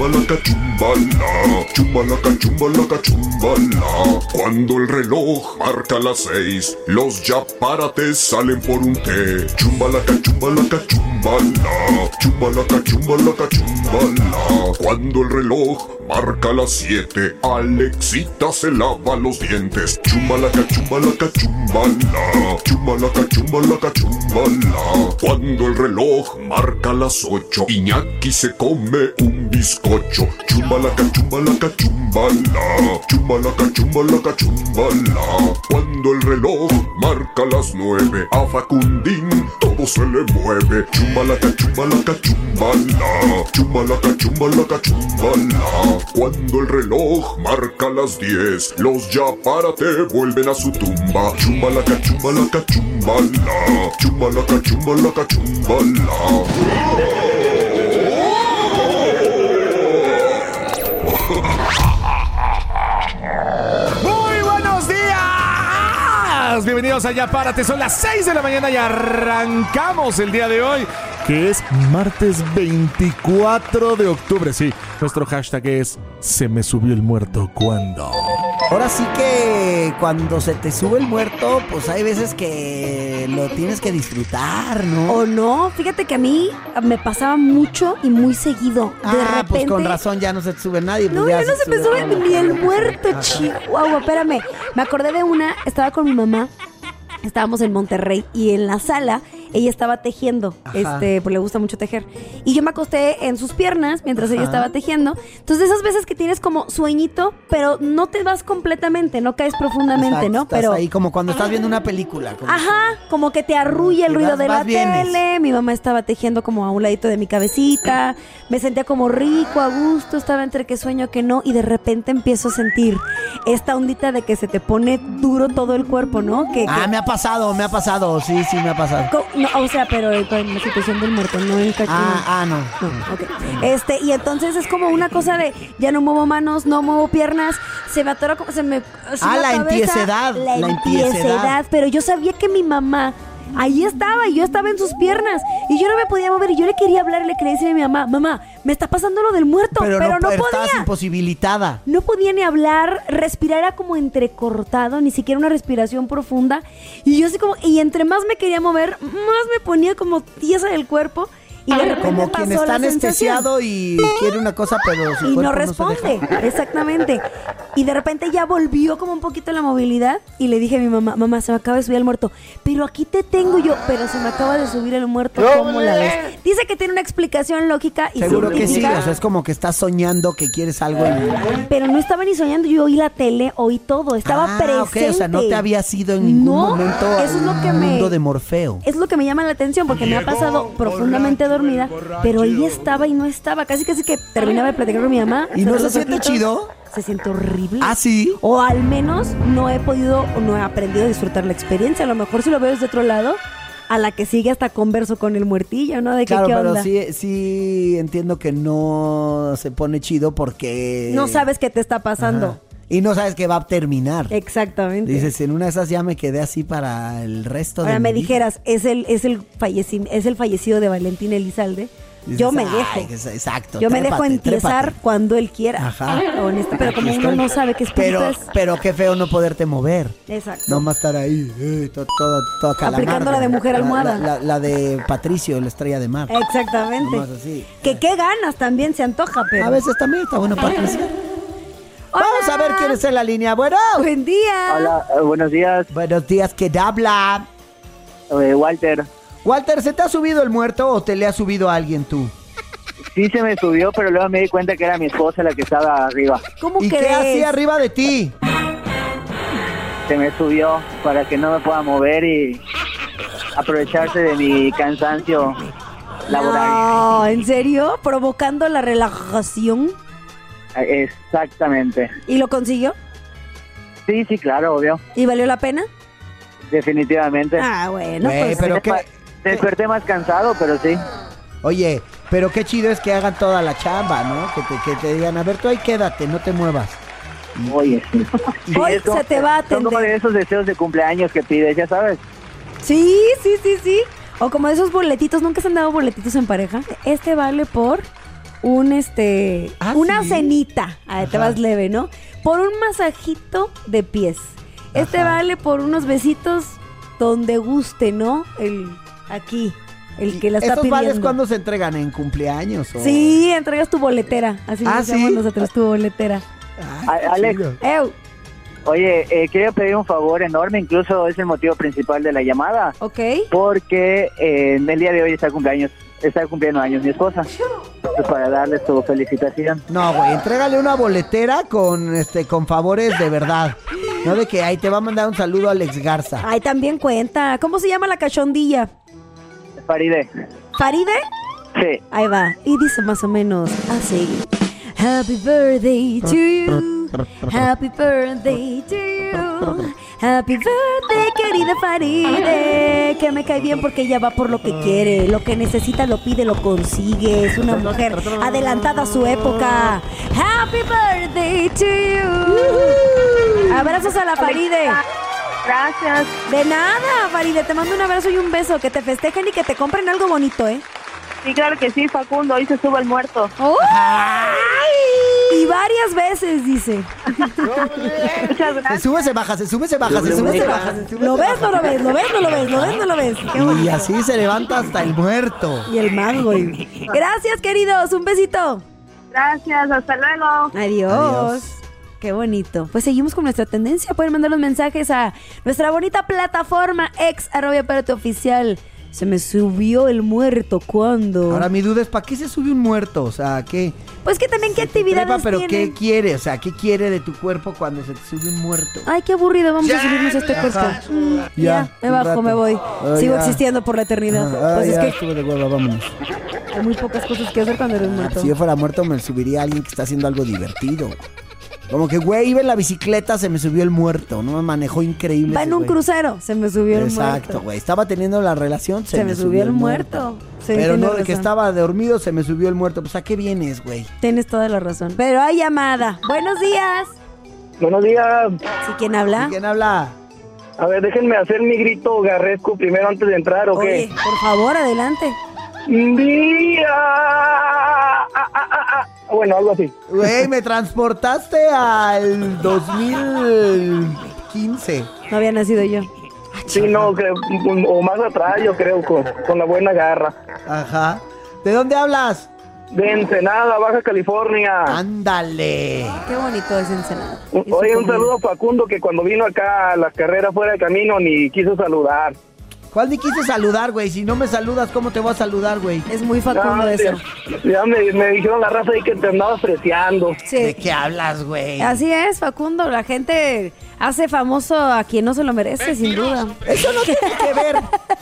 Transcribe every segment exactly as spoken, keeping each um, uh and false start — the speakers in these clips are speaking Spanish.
chumbalaca, chumbala, chumbalaca, chumbalaca, chumbala. Cuando el reloj marca las seis, los yaparates salen por un té. Chumbalaca, chumbalaca, chumbala, chumbalaca, chumbalaca, chumbala. Cuando el reloj marca las siete, Alexita se lava los dientes. Chumbalaca, chumbalaca, chumbala, chumbalaca, chumbalaca, chumbala. Cuando el reloj marca las ocho, Iñaki se come un bizcocho. Chumbalaca, chumbalaca, chumbala, chumbalaca, chumbalaca, chumbala. Cuando el reloj marca las nueve, a Facundín todo se le mueve. Chumbalaca, chumbalaca, chumbala, chumbalaca, chumbalaca, chumbala. Cuando el reloj marca las diez, los yaparate vuelven a su tumba. Chumbalaca, chumbalaca, chumbala, chumbalaca, chumbalaca, chumbala. ¡Muy buenos días! Bienvenidos a Yapárate, son las seis de la mañana y arrancamos el día de hoy, que es martes veinticuatro de octubre. Sí, nuestro hashtag es Se me subió el muerto cuando. Ahora sí que cuando se te sube el muerto, pues hay veces que lo tienes que disfrutar, ¿no? O no, fíjate que a mí me pasaba mucho y muy seguido. De ah, repente, pues con razón ya no se te sube nadie. Pues no, ya ya no se, se me sube ni, ni el muerto, chihuahua. Espérame, me acordé de una, estaba con mi mamá, estábamos en Monterrey y en la sala ella estaba tejiendo, Ajá. este, pues le gusta mucho tejer. Y yo me acosté en sus piernas mientras Ajá. ella estaba tejiendo. Entonces, esas veces que tienes como sueñito, pero no te vas completamente, no caes profundamente, Exacto, ¿no? Estás pero ahí como cuando estás viendo una película. Como Ajá, que... como que te arrulla el ruido vas, de la vienes. tele. Mi mamá estaba tejiendo como a un ladito de mi cabecita. Me sentía como rico, a gusto, estaba entre que sueño que no. Y de repente empiezo a sentir esta ondita de que se te pone duro todo el cuerpo, ¿no? Que, ah, que... me ha pasado, me ha pasado, sí, sí, me ha pasado. Co- No, o sea, pero en la situación del muerto, no en cachín. Ah, ah, no. No, okay. Este, y entonces es como una cosa de ya no muevo manos, no muevo piernas, se me atora como se me Ah, la, la entiesedad, la, la entiesedad, entiesedad, pero yo sabía que mi mamá ahí estaba y yo estaba en sus piernas y yo no me podía mover y yo le quería hablar y le quería decir a mi mamá, mamá, me está pasando lo del muerto, pero, pero no, no podía. Estabas imposibilitada. No podía ni hablar, respirar era como entrecortado, ni siquiera una respiración profunda. Y yo así como, y entre más me quería mover, más me ponía como tiesa del cuerpo. Y de repente como quien está anestesiado y quiere una cosa, pero su y cuerpo no responde, no se deja. Exactamente. Y de repente ya volvió como un poquito la movilidad y le dije a mi mamá, mamá, se me acaba de subir el muerto. Pero aquí te tengo yo, pero se me acaba de subir el muerto, ¿cómo la ves? Dice que tiene una explicación lógica y seguro científica. que sí, o sea, es como que estás soñando que quieres algo. Y... Pero no estaba ni soñando, yo oí la tele, oí todo, estaba ah, presente. Okay, o sea, no te había sido en ningún no, momento eso es lo que un me, mundo de Morfeo. Es lo que me llama la atención porque me ha pasado profundamente dormida, pero ella estaba y no estaba, casi casi que terminaba de platicar con mi mamá. ¿Y no se siente chido? Se siente horrible. ¿Ah, sí? O al menos no he podido o no he aprendido a disfrutar la experiencia. A lo mejor si lo veo desde otro lado, a la que sigue hasta converso con el muertillo, ¿no? De que, claro, ¿qué pero onda? sí, sí entiendo que no se pone chido porque... No sabes qué te está pasando. Ajá. Y no sabes que va a terminar. Exactamente. Dices, en una de esas ya me quedé así para el resto Ahora de me mi dijeras, es el, es el falleci- es el fallecido de Valentín Elizalde. Dices, yo me ay, dejo. Exacto. Yo me trépate, dejo entiesar trépate. cuando él quiera. Ajá. Honesta, pero como uno no sabe qué espíritu pero, es. pero qué feo no poderte mover. Exacto. No más estar ahí, eh, toda, toda, toda calamarda. Aplicando la de mujer almohada. La, la, la de Patricio, la estrella de mar. Exactamente. Nomás así. Que qué ganas también se antoja, pero... A veces también está bueno para crecer. Hola. Vamos a ver quién es en la línea. Bueno. Buen día. Hola, eh, buenos días. Buenos días, ¿quién habla? Eh, Walter. Walter, ¿se te ha subido el muerto o te le ha subido a alguien tú? Sí se me subió, pero luego me di cuenta que era mi esposa la que estaba arriba. ¿Cómo ¿Y crees? qué hacía arriba de ti? Se me subió para que no me pueda mover y aprovecharse de mi cansancio laboral. No, ¿en serio? ¿Provocando la relajación? Eh, Exactamente. ¿Y lo consiguió? Sí, sí, claro, obvio. ¿Y valió la pena? Definitivamente. Ah, bueno, Güey, pues... pero qué... Desperté más cansado, pero sí. Oye, pero qué chido es que hagan toda la chamba, ¿no? Que te, que te digan, a ver, tú ahí quédate, no te muevas. Oye, sí. Sí, Hoy es como- se te va a Son como atender. de esos deseos de cumpleaños que pides, ya sabes. Sí, sí, sí, sí. O como esos boletitos, ¿nunca se han dado boletitos en pareja? Este vale por... un este, ¿Ah, una sí? cenita, ah, te Ajá. vas leve, ¿no? Por un masajito de pies. Este Ajá. vale por unos besitos donde guste, ¿no? El aquí, el que la está ¿Estos pidiendo. vales cuándo se entregan? ¿En cumpleaños? O... Sí, entregas tu boletera, así Ah, nos llamamos ¿sí? nosotros, tu boletera. Ay, A- qué Alex. chido. Ew, Oye, eh, quería pedir un favor enorme, incluso es el motivo principal de la llamada, ok. porque eh, el día de hoy está cumpleaños, está cumpliendo años mi esposa. Entonces, para darle su felicitación. No, güey, entrégale una boletera con este con favores de verdad. No de que ahí te va a mandar un saludo a Alex Garza. Ay, también cuenta. ¿Cómo se llama la cachondilla? Faride. ¿Faride? Sí. Ahí va. Y dice más o menos así. Happy birthday to you. Happy birthday to you. Happy birthday, querida Faride. Que me cae bien porque ella va por lo que quiere. Lo que necesita lo pide, lo consigue. Es una mujer adelantada a su época. Happy birthday to you. Abrazos a la Faride. Gracias. De nada, Faride. Te mando un abrazo y un beso. Que te festejen y que te compren algo bonito, ¿eh? Sí, claro que sí, Facundo. Hoy se sube el muerto. ¡Oh! Y varias veces, dice. Muchas Se gracias. sube, se baja, se sube, se baja, se sube, se baja, se sube. ¿Lo se ves, no baja. lo ves? ¿Lo ves, no lo ves? ¿Lo ves, no lo ves? Qué Y bonito. así se levanta hasta el muerto. Y el mango. y- Gracias, queridos. Un besito. Gracias, hasta luego. Adiós. Adiós. Qué bonito. Pues seguimos con nuestra tendencia. Pueden mandar los mensajes a nuestra bonita plataforma ex arroba apárate oficial. Se me subió el muerto cuando. Ahora mi duda es, ¿para qué se sube un muerto? O sea, ¿qué? Pues que también qué Se te actividades trepa, pero tienen. ¿qué quiere? O sea, ¿qué quiere de tu cuerpo cuando se te sube un muerto? Ay, qué aburrido, vamos a subirnos a este cuerpo. Mm, ya, Ya, me un bajo, rato. me voy. Ah, Sigo ya. existiendo por la eternidad. Ah, pues ya, es que estuve de hueva, vámonos. hay muy pocas cosas que hacer cuando eres muerto. Si yo fuera muerto, me subiría a alguien que está haciendo algo divertido. Como que, güey, iba en la bicicleta, se me subió el muerto, ¿no? Me manejó increíble. Va ese en un güey. crucero, se me subió el muerto. Exacto, güey. Estaba teniendo la relación, se, Se me subió el muerto. Sí, Pero tienes no, de que razón. estaba dormido, se me subió el muerto. Pues, ¿a qué vienes, güey? Tienes toda la razón. Pero hay llamada. Buenos días. Buenos días. ¿Sí, quién habla? ¿Quién habla? A ver, déjenme hacer mi grito garresco primero antes de entrar, ¿o Oye, qué? por favor, adelante. Día. Ah, ah, ah, ah. Bueno, algo así. Güey, me transportaste al dos mil quince. No había nacido yo. Sí, no, que, o más atrás, yo creo, con, con la buena garra. Ajá. ¿De dónde hablas? De Ensenada, Baja California. Ándale. Qué bonito es Ensenada. Y su Oye, un comida. saludo a Facundo, que cuando vino acá a las carreras fuera de camino ni quiso saludar. ¿Cuál ni quise saludar, güey? Si no me saludas, ¿cómo te voy a saludar, güey? Es muy Facundo Ah, eso. ya, ya me, me dijeron la raza ahí que te andabas preciando. ¿De Sí. qué hablas, güey? Así es, Facundo. La gente hace famoso a quien no se lo merece, sin duda. Eso no tiene que ver.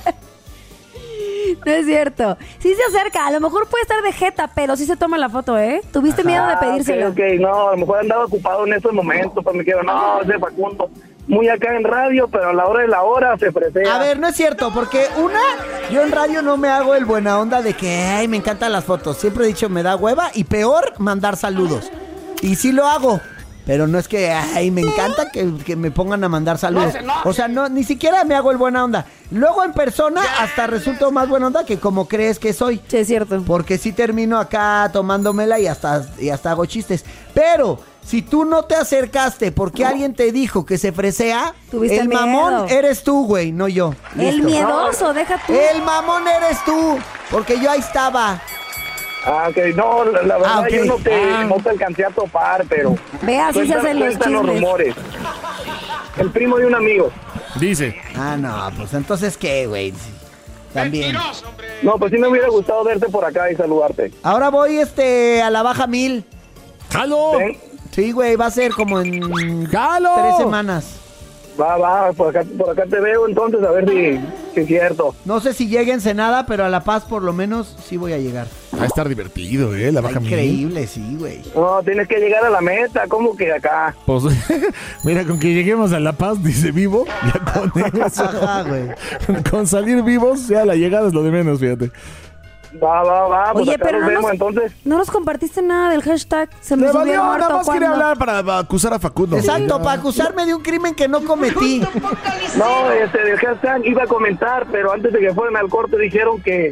No es cierto. Sí se acerca. A lo mejor puede estar de jeta, pero sí se toma la foto, ¿eh? ¿Tuviste miedo de Ah, pedírselo? ok, ok, no, a lo mejor andaba ocupado en estos momentos, pues me quiero, no, ese Facundo, muy acá en radio, pero a la hora de la hora se presea. A ver, no es cierto, porque una, yo en radio no me hago el buena onda de que, ay, me encantan las fotos. Siempre he dicho, me da hueva y peor, mandar saludos. Y sí lo hago, pero no es que, ay, me encanta que, que me pongan a mandar saludos. O sea, no, ni siquiera me hago el buena onda. Luego en persona hasta resulto más buena onda que como crees que soy. Sí, es cierto. Porque sí termino acá tomándomela y hasta, y hasta hago chistes. Pero si tú no te acercaste porque alguien te dijo que se fresea, Tuviste el miedo. mamón eres tú, güey, no yo. El Listo. miedoso, deja tú. El mamón eres tú, porque yo ahí estaba. Ah, ok, no, la, la verdad Ah, ok. yo no te, Ah. no te alcancé a topar, pero... Ve, así se cuentan- hacen los cuentan los chismes. rumores. El primo de un amigo. Dice. Ah, no, pues entonces qué, güey. También. No, pues sí me hubiera gustado verte por acá y saludarte. Ahora voy este a la baja mil. ¡Jalo! ¿Ven? Sí, güey, va a ser como en ¡Jalo! tres semanas. Va, va, por acá, por acá te veo entonces, a ver si, si es cierto. No sé si llegue a Ensenada, pero a La Paz por lo menos sí voy a llegar. Va a estar divertido, ¿eh? La Está baja mil. increíble, sí, güey. No, tienes que llegar a la meta, ¿cómo que acá? Pues, mira, con que lleguemos a La Paz, dice vivo, ya con eso. Ajá, güey. Con salir vivos, ya la llegada es lo de menos, fíjate. Va, va, va, pues Oye, acá pero nos no vemos nos, entonces. no nos compartiste nada del hashtag. Se me Le subió valió, el muerto. nada más quería ¿cuándo? hablar para acusar a Facundo. Exacto, para acusarme de un crimen que no cometí. No, este, del hashtag iba a comentar, pero antes de que fueran al corte dijeron que,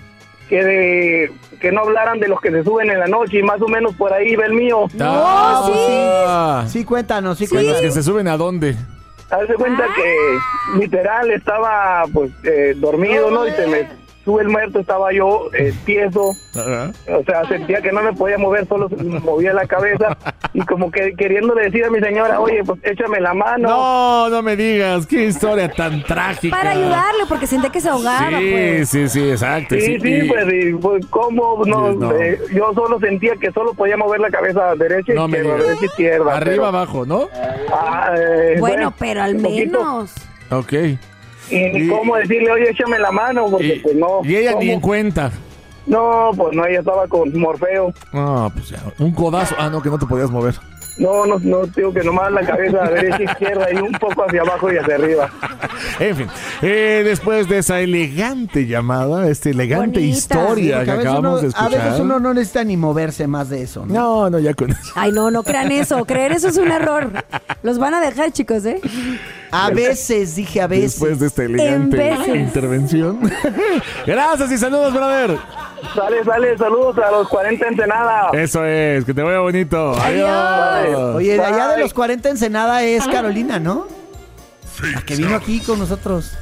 que de, que no hablaran de los que se suben en la noche y más o menos por ahí va el mío. Ah, sí. ah. Sí, cuéntanos, sí, ¿Los cuéntanos. que se suben a dónde? Hazte cuenta Ah. que literal estaba pues eh, dormido, ¿no? Y se me sube el muerto, estaba yo eh, tieso, Ajá. o sea, sentía que no me podía mover, solo se me movía la cabeza y como que queriéndole decir a mi señora, oye, pues échame la mano. No, no me digas, qué historia tan trágica. Para ayudarle, porque sentía que se ahogaba, Sí, pues. sí, sí, exacto. Sí, sí, y- pues, y, pues, ¿cómo? No, Sí, no. eh, yo solo sentía que solo podía mover la cabeza derecha, No me izquierda, digas. derecha, izquierda. Arriba, pero- abajo, ¿no? Ah, eh, Bueno, pero al un poquito. menos. Ok. Y ni Y- cómo decirle, oye, échame la mano, porque Y, pues no. y ella ni ¿cómo? en cuenta. No, pues no, ella estaba con Morfeo. No, pues ya, un codazo. Ah, no, que no te podías mover. No, no, no, digo que nomás la cabeza derecha, izquierda y un poco hacia abajo y hacia arriba. En fin, eh, después de esa elegante llamada, esta elegante Bonita. historia Porque que a veces acabamos uno- de A escuchar. veces uno no necesita ni moverse más de eso, ¿no? No, no, ya con eso. Ay, no, no crean eso. Creer eso es un error. Los van a dejar, chicos, ¿eh? A veces, dije a veces. Después de esta elegante En veces. intervención. Gracias y saludos, brother. Sale, sale, saludos a los cuarenta Ensenada. Eso es, que te vaya bonito. Adiós. Adiós. Oye, de allá de Bye. los cuarenta Ensenada es Carolina, ¿no? La que vino aquí con nosotros.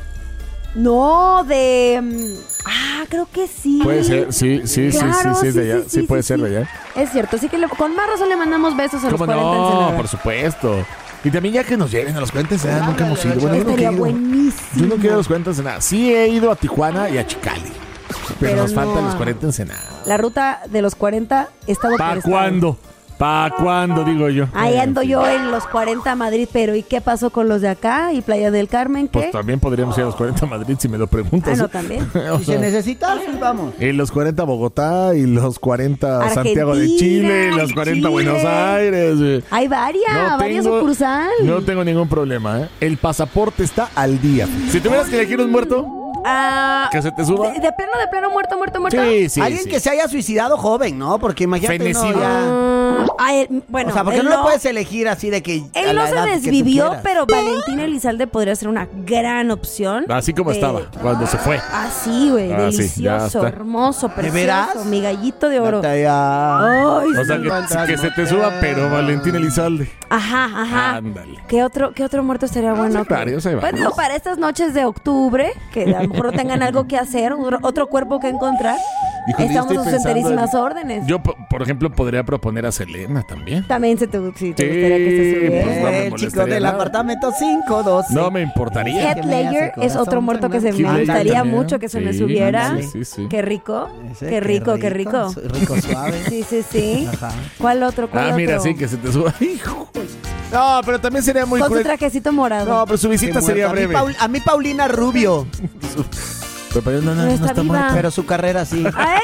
No, de... mm, Ah, creo que sí. Puede ser, sí, sí, sí, Claro, sí, sí, es de allá. Sí, puede ser sí. de allá. Es cierto, así que le- con más razón le mandamos besos a los ¿Cómo cuarenta no? Ensenada. Por supuesto. Y también ya que nos lleven a los cuarenta Ensenada, nunca hemos ido. Bueno, yo no Estaría quiero. buenísimo. Yo no quiero a los cuarenta Ensenada. Sí he ido a Tijuana y a Chicali. Pero, Pero nos no faltan los a- cuarenta Ensenada. La ruta de los cuarenta, estado por ¿Para estado. cuándo? ¿Para cuándo, digo yo? Ahí ando yo en los cuarenta a Madrid, pero ¿y qué pasó con los de acá y Playa del Carmen? ¿Qué? Pues también podríamos ir a los cuarenta a Madrid si me lo Ah, preguntas. no, también. O Si sea, se necesita, sí, vamos. y los cuarenta a Bogotá, y los cuarenta a Argentina, Santiago de Chile, y los cuarenta a Chile. Buenos Aires. eh. Hay varias, No varias tengo- sucursal. No tengo ningún problema, ¿eh? El pasaporte está al día. Si tuvieras que elegir un muerto, Ah, que se te suba. de, de plano, de plano, muerto, muerto, muerto. Sí, sí, Alguien sí. que se haya suicidado joven, ¿no? Porque imagínate uno Fenecido. ya... Ah, ah, él- bueno, O sea, porque él no lo puedes elegir así de que... a Él no la edad se que tú desvivió, quieras. pero Valentina Elizalde podría ser una gran opción. Así como Eh, estaba cuando se fue. Así, güey, Ah, sí, ya delicioso, está. hermoso, precioso, veras? mi gallito de oro. Neta, ya- Ay, O sea, sí. que, que se te suba, pero Valentín Elizalde. Ajá, ajá. Ándale. ¿Qué otro, qué otro muerto estaría bueno? hay varios, hay Pues varios. digo, para estas noches de octubre, que a lo mejor no tengan algo que hacer, otro, otro cuerpo que encontrar, Híjole, yo estamos a estoy sus pensando enterísimas en- órdenes. Yo, po- por ejemplo, podría proponer a Selena también. También se te, sí, te Sí, gustaría que se subiera. pues, no me el chico molestaría del nada. apartamento cinco doce. No me importaría. Heath Ledger es otro muerto que se me Ándale, gustaría también. mucho que se me Sí, subiera. sí, sí, sí. Qué rico, Ese, qué rico, qué rico. su- Rico suave. Sí, sí, sí. Ajá. ¿Cuál otro? ¿Cuál Ah, otro? mira, sí, que se te suba. Hijo. No, pero también sería muy Con su cruel. trajecito morado. No, pero su visita Qué sería muerto. A mí, breve. Paul- a mí Paulina Rubio, Pero, pero no, no, Pero no está está viva. muerta. pero su carrera sí. Ay,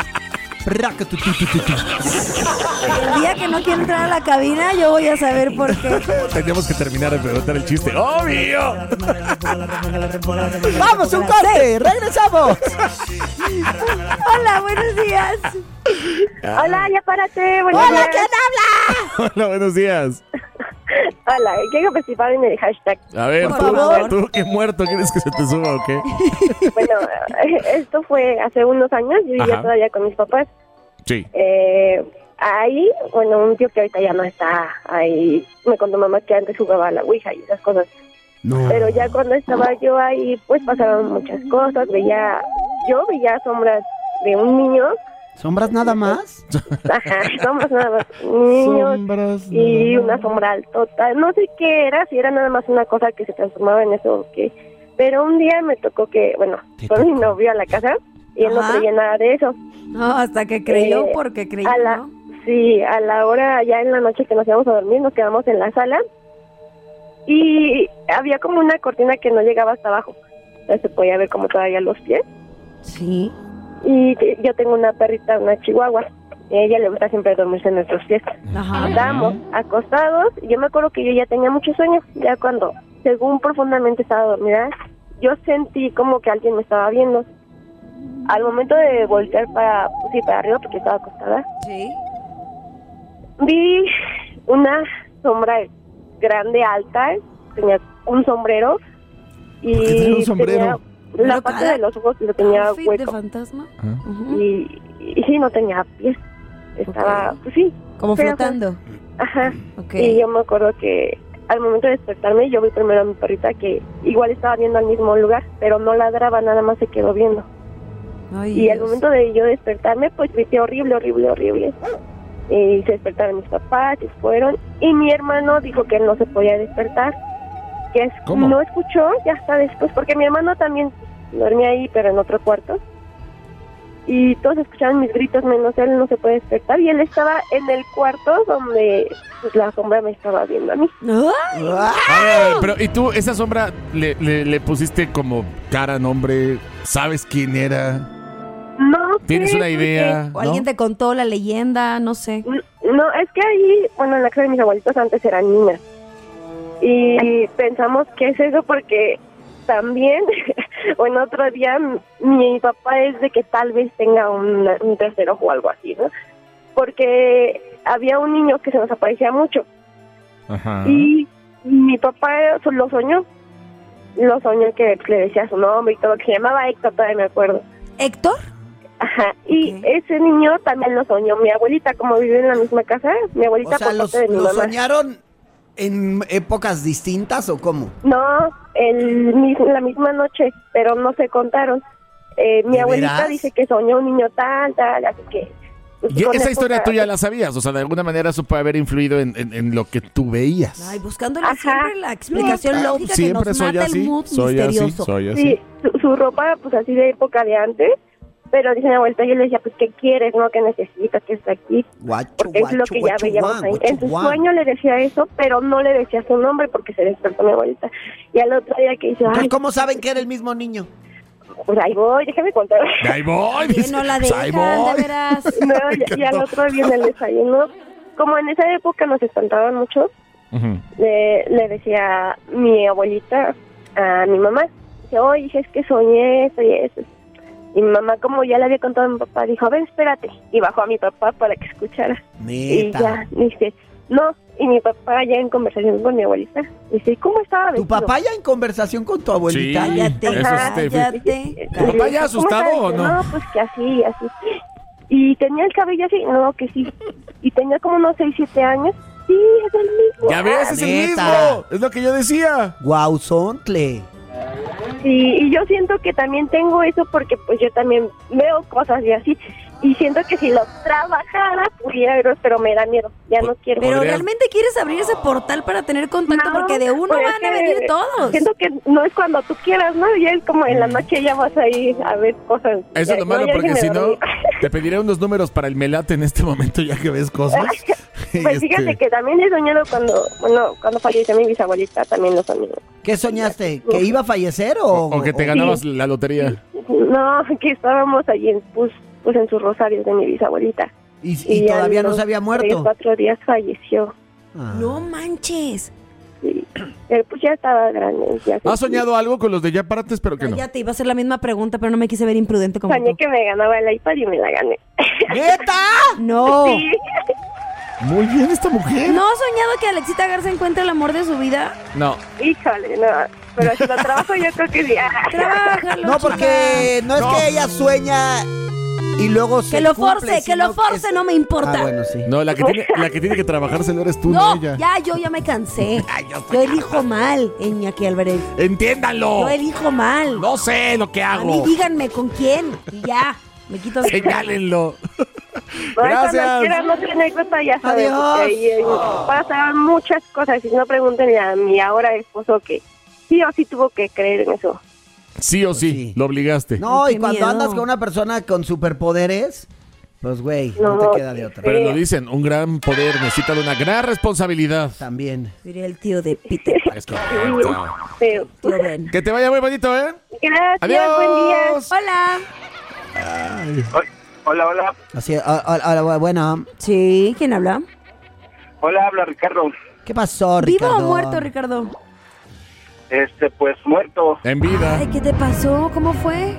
el día que no quiero entrar a la cabina, yo voy a saber por qué. Teníamos que terminar de preguntar el chiste. ¡Obvio! ¡Vamos, un corte! ¡Regresamos! Hola, buenos días. Hola, ya párate. Buenos ¡Hola, días. quién habla! Hola, buenos días. Hola, quiero participar en el hashtag. A ver, Por tú, favor. tú, qué muerto, ¿quieres que se te suba o qué? Bueno, eh, esto fue hace unos años. Yo vivía Ajá. todavía con mis papás. Sí. Eh, ahí, bueno, un tío que ahorita ya no está ahí, me contó mamá que antes jugaba a la Ouija y esas cosas. No. Pero ya cuando estaba yo ahí, pues pasaron muchas cosas. Veía, yo veía sombras de un niño. ¿Sombras nada más? Ajá, sombras nada más. Niños. Sombras, Y nada una más. sombra total. No sé qué era, si era nada más una cosa que se transformaba en eso o qué. Pero un día me tocó que, bueno, Te fue mi tocó. novio a la casa y él no Ajá. creía nada de eso. No, hasta que creyó, Eh, porque creyó, a la, ¿no? Sí, a la hora, ya en la noche que nos íbamos a dormir, nos quedamos en la sala y había como una cortina que no llegaba hasta abajo. Entonces se podía ver como todavía los pies. Sí. Y t- yo tengo una perrita, una chihuahua. Y a ella le gusta siempre dormirse en nuestros pies. Ajá. Estábamos acostados y yo me acuerdo que yo ya tenía mucho sueño. Ya cuando, según profundamente estaba dormida, yo sentí como que alguien me estaba viendo. Al momento de voltear para, sí, para arriba, porque estaba acostada, Sí. vi una sombra grande, alta, tenía un sombrero y ¿Por qué tenía un sombrero? tenía La ¿Pero parte cada de los ojos lo tenía outfit de hueco. fantasma? Ah. Ujú. Y, y sí, no tenía pies. Estaba, Ok. pues sí. Como fea, flotando. Ajá. Ok. Y yo me acuerdo que al momento de despertarme, yo vi primero a mi perrita que igual estaba viendo al mismo lugar, pero no ladraba, nada más se quedó viendo. Ay, Y al Dios. momento de yo despertarme, pues grité horrible, horrible, horrible. Y se despertaron mis papás, y fueron. Y mi hermano dijo que él no se podía despertar. Que es, ¿Cómo? no escuchó, ya hasta después, porque mi hermano también dormía ahí, pero en otro cuarto. Y todos escuchaban mis gritos, menos él no se puede despertar. Y él estaba en el cuarto donde pues, la sombra me estaba viendo a mí. ¡Ay! A ver, pero ¿y tú esa sombra le, le, le pusiste como cara, nombre? ¿Sabes quién era? No ¿Tienes sé, una idea? O alguien ¿No? te contó la leyenda, no sé. porque- No, es que ahí, bueno, en la casa de mis abuelitos antes eran niñas. Y pensamos que es eso porque también, bueno, otro día mi papá es de que tal vez tenga un, un tercer ojo o algo así, ¿no? Porque había un niño que se nos aparecía mucho. Ajá. Y mi papá lo soñó. Lo soñó que le decía su nombre y todo, que se llamaba Héctor, todavía me acuerdo. ¿Héctor? Ajá, y Ok. ese niño también lo soñó mi abuelita, como vive en la misma casa, mi abuelita O sea, por ¿los, parte de mi los mamá. soñaron en épocas distintas o cómo? No, el, mis- la misma noche, pero no se contaron. Eh, mi ¿De abuelita veras? dice que soñó un niño tal, tal, así que... pues, Y con esa eso historia para- tú ya la sabías, o sea, de alguna manera eso puede haber influido en, en, en lo que tú veías. Ay, buscándole Ajá. siempre la explicación Ah, lógica siempre que nos soy mata así, el mood soy así, misterioso. soy así. Sí, su, su ropa, pues así de época de antes, pero dice mi abuelita, yo le decía, pues, ¿qué quieres, no? ¿Qué necesitas? ¿Qué está aquí? Guacho, Porque es lo guacho, que ya guacho, veíamos guan, ahí. guacho, En su guan. sueño le decía eso, pero no le decía su nombre porque se despertó mi abuelita. Y al otro día que dice, ay, Entonces, ¿cómo saben que era el mismo niño? pues ahí voy, déjame contar. Ahí voy, Que dice, no la pues ahí dejan, voy. de veras. No, y, y al otro día en el desayuno, como en esa época nos espantaban mucho, Ujú. le, le decía mi abuelita a mi mamá, dice, oye, es que soñé esto y eso. Y mi mamá, como ya le había contado a mi papá, dijo, a ver, espérate. Y bajó a mi papá para que escuchara. Y Neta. ya, dice, no. Y mi papá ya en conversación con mi abuelita, dice, ¿cómo estaba ¿Tu vestido? papá ya en conversación con tu abuelita? Sí. Cállate, Eso es Steffi. cállate. ¿Tu papá ya ¿Cómo asustado estaba o vestido? no? No, pues que así, así. ¿Y tenía el cabello así? No, que sí. Y tenía como unos seis, siete años. Sí, es el mismo. Ya ves, es el Neta. mismo. Es lo que yo decía. Guau, sontle. Sí, y yo siento que también tengo eso porque pues yo también veo cosas y así. Y siento que si lo trabajara pudiera verlos, pero me da miedo. Ya no quiero. Pero Podrías- realmente quieres abrir ese portal para tener contacto, No, porque de uno pues van a es que venir todos. Siento que no es cuando tú quieras, ¿no? Ya es como en la noche ya vas a ir a ver cosas. Eso Ya- es lo no, malo, ya porque déjenme si no, dormir. te pediré unos números para el melate en este momento ya que ves cosas. Y Pues fíjate este, que también he soñado cuando, bueno, cuando falleció mi bisabuelita, también lo soñé. ¿Qué soñaste? ¿Que iba a fallecer o...? O, o que te o- ganabas la lotería. No, que estábamos allí en, pues, pues en sus rosarios de mi bisabuelita. ¿Y, y a todavía no los se había tres, muerto? cuatro días falleció. Ah. No manches. Sí. Pero pues ya estaba grande. Ya ¿Has soñado algo con los de ya párate? Espero que no. Ya te iba a hacer la misma pregunta, pero no me quise ver imprudente como Soñé tú. que me ganaba el iPad y me la gané. ¡Neta! No. Sí. Muy bien esta mujer. ¿No has soñado que Alexita Garza encuentre el amor de su vida? No. Híjole, no. Pero si lo trabajo yo creo que sí. Trabájalo, No, porque no es No. que ella sueña y luego se Que lo cumple, force, que sino lo force, es- no me importa. Ah, bueno, sí. No, la que tiene, la que tiene que trabajárselo eres tú, no, No, ella. ya, yo ya me cansé. Ay, yo Yo elijo mal, Iñaki Álvarez. ¡Entiéndalo! Yo elijo mal. No sé lo que A mí hago. díganme con quién y ya. Me quito de... Señálenlo. Gracias. Gracias. Quieran otra anécdota, ya saben. Adiós. porque ahí, ahí pasan muchas cosas. Y si no, pregúntenle a mi ahora esposo que sí o sí tuvo que creer en eso. Sí o sí, Sí. lo obligaste. No, Ay, y qué cuando miedo. andas con una persona con superpoderes, pues güey, no, No, te queda de otra. Pero Sí. lo dicen, un gran poder necesita de una gran responsabilidad. También. Diría el tío de Peter. Es correcto. Pero, Tío Ben. Que te vaya muy bonito, ¿eh? gracias, Adiós. buen día. Hola. Hola, hola. Así, ah, ah, ah, bueno, Sí, ¿quién habla? Hola, habla Ricardo. ¿qué pasó, ¿Vivo Ricardo? o muerto, Ricardo? Este, pues muerto. En vida. Ay, ¿qué te pasó? ¿Cómo fue?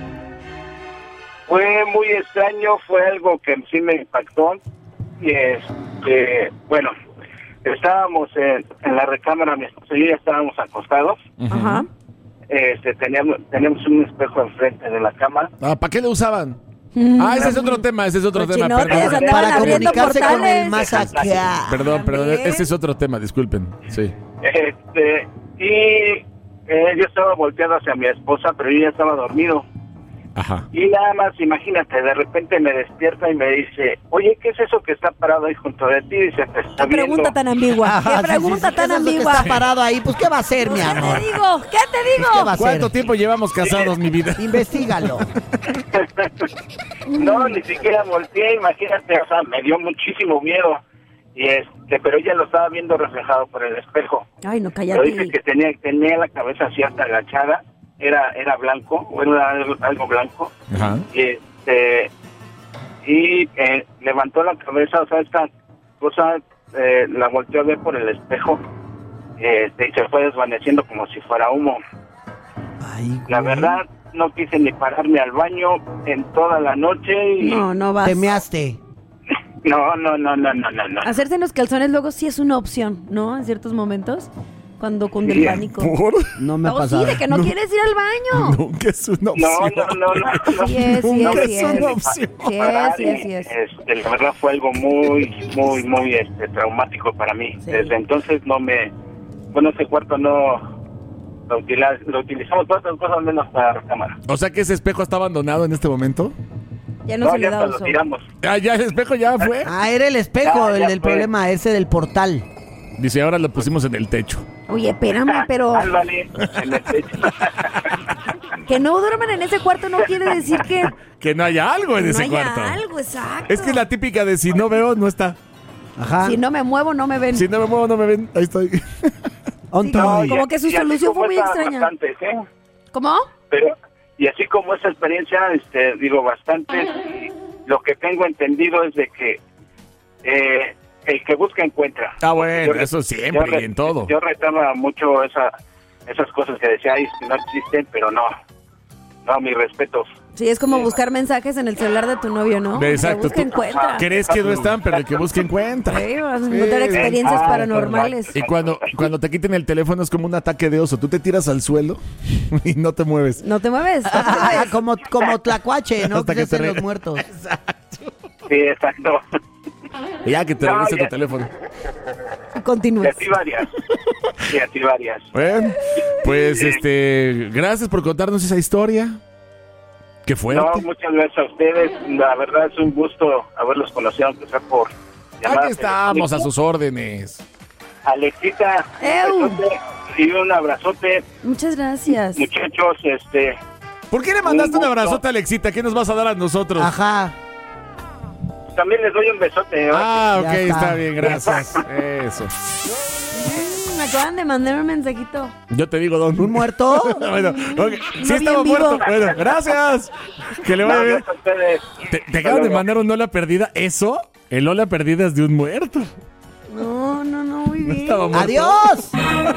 Fue muy extraño, fue algo que sí me impactó. Y este, bueno, estábamos en, en la recámara, mi esposo y yo ya estábamos acostados. Ujú. Ajá. este, teníamos, teníamos un espejo enfrente de la cama. Ah, ¿para qué lo usaban? Mm. Ah, ese es otro tema, ese es otro tema. Cochinotes, Perdón, andaban Para abriendo comunicarse con portales. el más acá. perdón, perdón, También. ese es otro tema, disculpen. Sí. Este, y eh, yo estaba volteado hacia mi esposa, pero yo ya estaba dormido. Ajá. Y nada más, imagínate, de repente me despierta y me dice, oye, ¿qué es eso que está parado ahí junto de ti? Dice, te está Qué pregunta viendo. tan ambigua. Ajá, Qué sí, pregunta sí, sí. tan ¿Qué es eso que ambigua. está parado ahí? Pues, ¿qué va a hacer, mi ¿Qué amor? te digo? ¿Qué te digo? ¿Qué va a hacer? ¿Cuánto tiempo llevamos casados, mi vida? Investígalo. No, ni siquiera volteé, imagínate, o sea, me dio muchísimo miedo. Y este, pero ella lo estaba viendo reflejado por el espejo. Ay, no, Pero dice cállate. que tenía, tenía la cabeza así hasta agachada, era, era blanco, o era algo, algo blanco. Ajá. Y este, y eh, levantó la cabeza, o sea, esta cosa eh, la volteó a ver por el espejo, este, y se fue desvaneciendo como si fuera humo. Ay, La güey. verdad, no quise ni pararme al baño en toda la noche y No, no vas. Te measte. no, no, no, no, no, no, no. Hacerse en los calzones luego sí es una opción, ¿no? En ciertos momentos, cuando cunde Sí. el pánico. ¿Por? No me ha No, sí, pasado. de que no, quieres ir al baño. Nunca es una No, opción. no, no, no, no. Sí es, sí Nunca es, es sí una es. opción. Sí es, Parar sí y, es, sí es. este, la verdad fue algo muy, muy, muy este, traumático para mí. Sí. Desde entonces no me, bueno, ese cuarto no lo, utila- lo utilizamos todas las cosas menos para la cámara. O sea que ese espejo está abandonado en este momento. Ya no, No, se le ya da hasta lo uso. tiramos. Ah, ya el espejo ya fue. Ah, era el espejo, Ya, el ya del fue. problema, ese del portal. Dice, ahora lo pusimos en el techo. Oye, espérame, pero Ándale, en el techo. que no duerman en ese cuarto no quiere decir que Que no haya algo en no ese haya cuarto. algo, exacto. Es que es la típica de si no veo, no está. Ajá. Si no me muevo, no me ven. Si no me muevo, no me ven. Ahí estoy. Onto. No, y como así- que su y así solución como fue muy esa, extraña. bastantes, ¿eh? ¿Cómo? Pero, y así como esa experiencia, este, digo, bastante, lo que tengo entendido es de que eh, el que busca encuentra. Ah, bueno, Yo- eso yo siempre re- y en todo. Yo retaba mucho esa, esas cosas que decía, ay, no existen, pero no. No, mis respetos. Sí, es como buscar mensajes en el celular de tu novio, ¿no? Exacto. Que busca, tú encuentra. Crees que no están, pero el que busca encuentra. Sí, vas a encontrar experiencias Ah, paranormales. Y cuando, cuando te quiten el teléfono es como un ataque de oso. Tú te tiras al suelo y no te mueves. No te mueves. no te Ah, mueves. como, como tlacuache, ¿no? Hasta Que que se te hacen re- los muertos. Sí, exacto. Y ya que te No, regrese ya. tu teléfono. Y Continúes. así varias. Y así varias. Bueno, pues este, gracias por contarnos esa historia. Qué fuerte. No, muchas gracias a ustedes. La verdad es un gusto haberlos conocido, aunque sea por llamada Aquí estamos a telefónica. sus órdenes. Alexita, ¡Eu! un besote y un abrazote, Muchas gracias. muchachos, este, ¿Por qué le mandaste Un un gusto. abrazote a Alexita? ¿Qué nos vas a dar a nosotros? Ajá. también les doy un besote. ¿eh? Ah, Ya ok, está. está bien, gracias. Eso. Mm, Me acaban de mandar un mensajito. Yo te digo, don. ¿Un muerto? Bueno, ok. Sí vi estaba en vivo. muerto. Bueno, gracias. Que le No, vaya bien. gracias a ustedes. Te, te acaban de mandar un Ola Perdida. ¿Eso? El Ola Perdida es de un muerto. No, no, no, muy No bien. estaba muerto. ¡Adiós!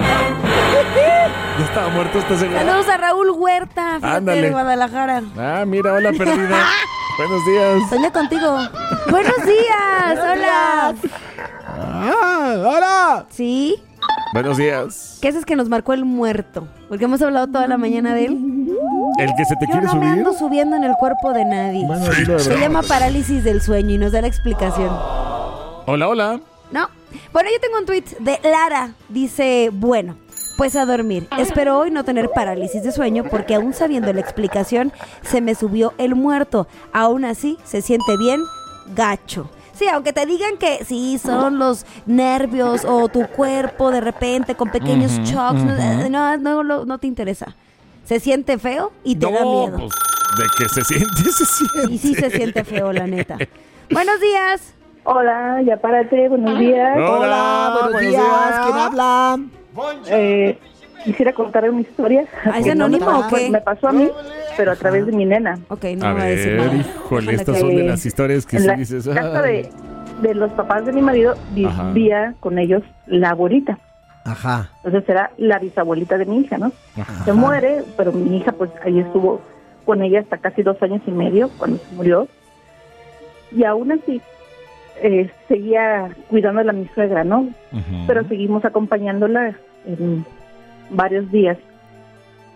No estaba muerto, ¿estás seguro? Saludos a Raúl Huerta, fíjate, Ándale. de Guadalajara. Ah, mira, Ola Perdida. Buenos días. Soñé contigo. Buenos días, hola. Ah, hola. ¿Sí? Buenos días. ¿Qué haces que nos marcó el muerto? Porque hemos hablado toda la mañana de él. ¿El que se te Yo quiere no me subir? ando subiendo en el cuerpo de nadie. Bueno, dilo de Se verdad. llama parálisis del sueño y nos da la explicación. Hola, hola. ¿No? Bueno, yo tengo un tweet de Lara. Dice, bueno, pues a dormir. Espero hoy no tener parálisis de sueño porque aún sabiendo la explicación, se me subió el muerto. Aún así, se siente bien gacho. Sí, aunque te digan que sí, son los nervios o tu cuerpo de repente con pequeños Ujú, shocks, no, ujú. no, no, no, no te interesa. Se siente feo y te no, da miedo. pues, de que se siente, se siente. Y sí se siente feo, la neta. Buenos días. Hola, ya párate, buenos días. Hola, Hola, buenos, buenos días. días. ¿Quién habla? Eh, quisiera contar una historia. ¿Ah, ¿Es Que no me anónimo o pasó- qué? Me pasó a mí, pero a través de mi nena. Ok, no A voy a decir ver, nada. híjole, Déjala estas que- son de las historias que En sí la dices. casa ay. de, de los papás de mi marido vivía con ellos la abuelita. Ajá. Entonces era la bisabuelita de mi hija, ¿no? Ajá. Se muere, pero mi hija pues ahí estuvo con ella hasta casi dos años y medio cuando se murió. Y aún así eh, seguía cuidándola a mi suegra, ¿no? Ujú. Pero seguimos acompañándola en varios días.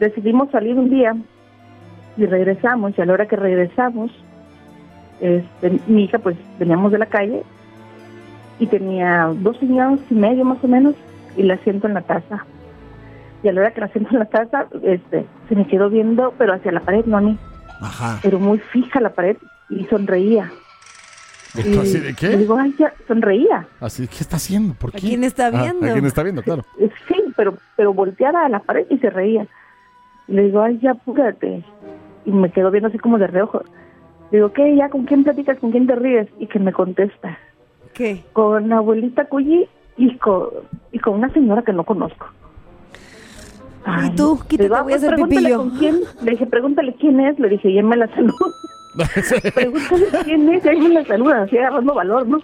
decidimos salir un día y regresamos, y a la hora que regresamos, este, mi hija, pues, veníamos de la calle y tenía dos años y medio más o menos, y la siento en la taza. Y a la hora que la siento en la taza, este, se me quedó viendo, pero hacia la pared, no a mí. Ajá. Pero muy fija la pared, y sonreía. Y ¿Así de qué? le digo, ay, ya, sonreía. Así, ¿qué está haciendo? ¿Por qué? ¿A quién está viendo? Ah, ¿a quién está viendo? Claro. Eh, Sí, pero, pero volteada a la pared y se reía. Y le digo, ay, ya, apúrate. Y me quedó viendo así como de reojo. Le digo, ¿qué? ¿Ya con quién platicas? ¿Con quién te ríes? Y que me contesta, ¿Qué? con abuelita Cuyi y con, y con una señora que no conozco. ¿Y tú? Le Quítate, digo, ah, voy a pues hacer pregúntale pipillo. con quién. Le dije, pregúntale quién es. Le dije, y él me la saluda. Pregúntale quién es, y ahí me la saluda, así agarrando valor, ¿no?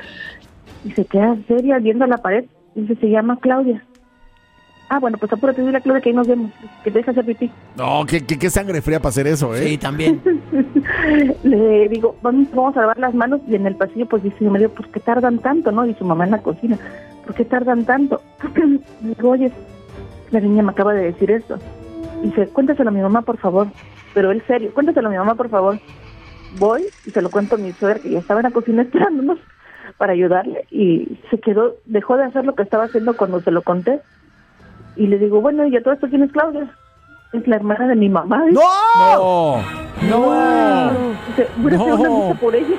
Y se queda seria viendo a la pared. Dice, se llama Claudia. Ah, bueno, pues apúrate, dile a Claudia que ahí nos vemos, que te deja hacer pipí. No, ¿qué, qué, qué sangre fría para hacer eso, ¿eh? Sí, también. Le digo, vamos, vamos a lavar las manos, y en el pasillo, pues dice, me digo, ¿por qué tardan tanto, no? Y su mamá en la cocina, ¿por qué tardan tanto? Le digo, oye, la niña me acaba de decir esto. Dice, cuéntaselo a mi mamá, por favor. Pero él serio, cuéntaselo a mi mamá, por favor. Voy y se lo cuento a mi suegra, que ya estaba en la cocina esperándonos para ayudarle, y se quedó, dejó de hacer lo que estaba haciendo cuando se lo conté. Y le digo, bueno, ¿y a todo esto quién es Claudia? Es la hermana de mi mamá. Dice. ¡No! ¡No! Dice, voy a hacer una misa por ella.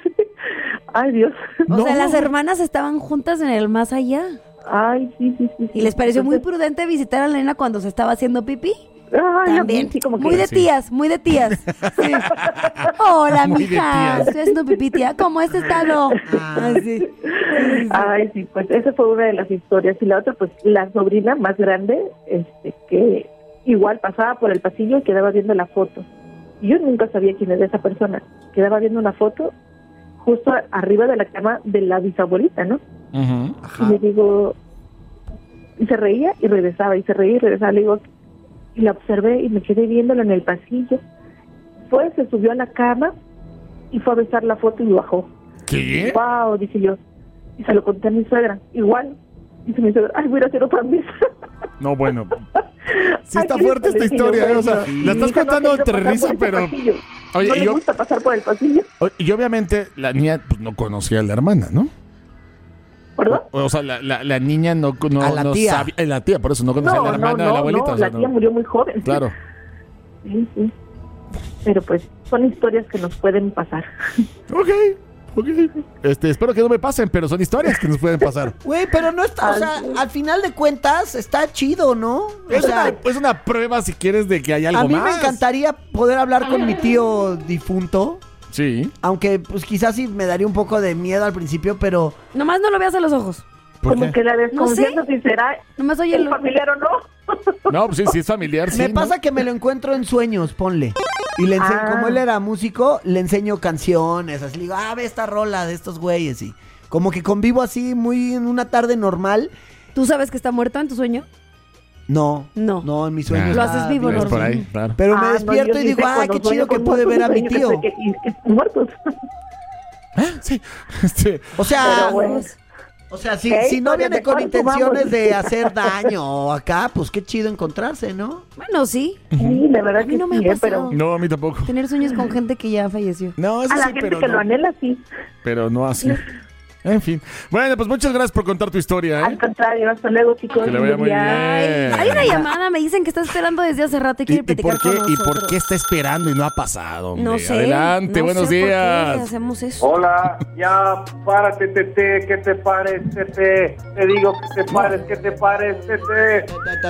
Ay, Dios. O No. sea, las hermanas estaban juntas en el más allá. Ay, sí, sí, sí. ¿Y les pareció muy Entonces, prudente visitar a la nena cuando se estaba haciendo pipí? Ay, También. sí, como que Muy de sí. tías, muy de tías. Sí. Hola, Muy de mija. tías. Estoy haciendo pipí, tía. ¿Cómo has estado? Ah, sí. Sí, sí, sí. Ay, sí, pues esa fue una de las historias. Y la otra, pues la sobrina más grande, este, que igual pasaba por el pasillo y quedaba viendo la foto. Y yo nunca sabía quién era esa persona. Quedaba viendo una foto justo a- arriba de la cama de la bisabuelita, ¿no? Ujú. Y le digo, y se reía y regresaba, y se reía y regresaba. Le digo, y la observé y me quedé viéndola en el pasillo. Fue, se subió a la cama y fue a besar la foto y bajó. ¿Qué? Wow, dije yo. Y se lo conté a mi suegra. Igual. Dice mi suegra, ay, voy a ir a hacer otra misa. No, bueno. Sí Ay, está qué fuerte esta lindo, historia, ¿eh? O sea, sí. la Mi estás hija no contando ha querido entre pasar risa, por ese pero... pasillo. Oye, no y le yo- gusta pasar por el pasillo. Y obviamente la niña pues, no conocía a la hermana, ¿no? ¿Perdón? O, o sea, la, la, la niña no, no, A la no tía. sabía... eh, La tía, por eso no conocía No, a la no, hermana de no, la abuelita. no, o sea, la tía no. murió muy joven. Claro. Sí, sí. Pero pues son historias que nos pueden pasar. Ok, ok. Este, espero que no me pasen, pero son historias que nos pueden pasar. Güey, pero no está, o sea, al final de cuentas está chido, ¿no? O Es una, sea, es una prueba, si quieres, de que hay algo a mí más. me encantaría poder hablar con mi tío difunto, Sí. aunque pues quizás sí me daría un poco de miedo al principio, pero Nomás no lo veas a los ojos. ¿Por Como qué? que la desconfianza si será Nomás oye el lo... familiar o no. No, pues sí, sí es familiar, sí. me ¿no? pasa que me lo encuentro en sueños, ponle. Y le enseño, Ah. como él era músico, le enseño canciones, así le digo, ah, ve esta rola de estos güeyes, y como que convivo así muy en una tarde normal. ¿Tú sabes que está muerto en tu sueño? No, No. no, en mis sueños. Lo está haces vivo, bien. Es por Norman. ahí, claro. Pero me Ah, no, despierto yo y sí digo, sé, ah, cuando qué sueño chido que con pude muertos, ver a mi sueño que tío. sé que- y- y están muertos. ¿Eh? Sí. Este, O sea, Pero bueno. o sea, si, ¿Qué si no historia viene de con cuánto intenciones vamos? de hacer daño o acá, pues qué chido encontrarse, ¿no? Bueno, sí. Sí, la verdad A mí que no me sí, ha eh, pero pasado. no, a mí tampoco. Tener sueños con gente que ya falleció. No, eso a la sí, gente pero que no. lo anhela, sí. Pero no así. En fin. Bueno, pues muchas gracias por contar tu historia, Al ¿eh? contrario, hasta luego, chicos. Que le vaya muy bien. Ay, hay una llamada, me dicen que está esperando desde hace rato y ¿Y, quiere y platicar por qué, con ¿Y nosotros. por qué está esperando y no ha pasado, hombre? No sé. Adelante, no buenos sé por qué días. hacemos eso. Hola, ya párate, tete, ¿qué te pares, tete? Te digo que te pares, que te pares, tete.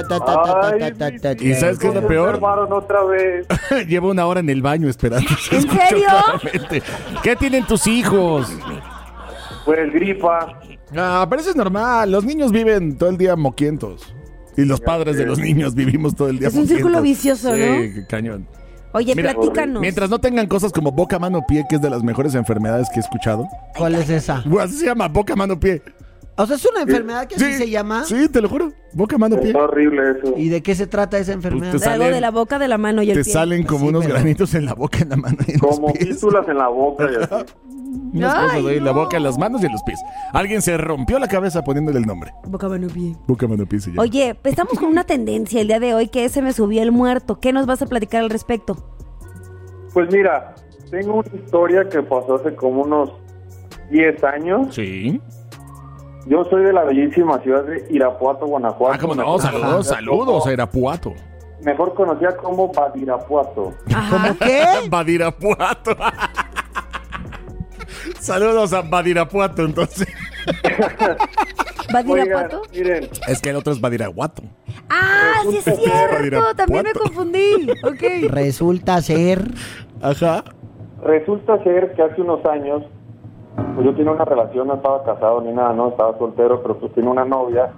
Ay, ¿Y sabes qué es lo se peor? enfermaron otra vez. Llevo una hora en el baño esperando. Se ¿En escuchó serio? claramente. ¿Qué tienen tus hijos? Pues gripa. Ah, pero eso es normal. Los niños viven todo el día moquientos. Y los padres de los niños vivimos todo el día Es un moquientos. círculo vicioso, Sí, ¿no? cañón. Oye, Mira, platícanos. Mientras no tengan cosas como boca, mano, pie, que es de las mejores enfermedades que he escuchado. ¿Cuál es esa? Bueno, así se llama, boca, mano, pie. O sea, es una enfermedad que así se llama. Sí, te lo juro. Boca, mano, pie. Está horrible eso. ¿Y de qué se trata esa enfermedad? Pues De algo salen- de la boca, de la mano y el Te pie. salen como Sí, unos pero- granitos en la boca, en la mano y en los Como pies. fístulas en la boca y así. Unas Ay, cosas ahí, no. la boca, las manos y los pies. Alguien se rompió la cabeza poniéndole el nombre. Boca, mano, pie. Boca, mano, pie se llama. Oye, estamos con una tendencia el día de hoy que es Se me subió el muerto. ¿Qué nos vas a platicar al respecto? Pues mira, tengo una historia que pasó hace como unos diez años. Sí. Yo soy de la bellísima ciudad de Irapuato, Guanajuato. Ah, cómo no, saludos, saludos a Irapuato. Mejor conocida como Badirapuato. ¿Cómo qué? Badirapuato. Saludos a Badirapuato, entonces. ¿Badirapuato? Oigan, miren, Es que el otro es Badiraguato. Ah, sí es cierto. Badirapuato. También me confundí. Ok. Resulta ser... Ajá. resulta ser que hace unos años, pues yo tenía una relación, no estaba casado ni nada, no estaba soltero, pero pues tenía una novia.